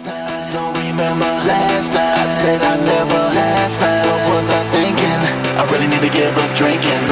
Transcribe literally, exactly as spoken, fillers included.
last night. Don't remember last night. I said I never last night. What was I thinking? I really need to give up drinking.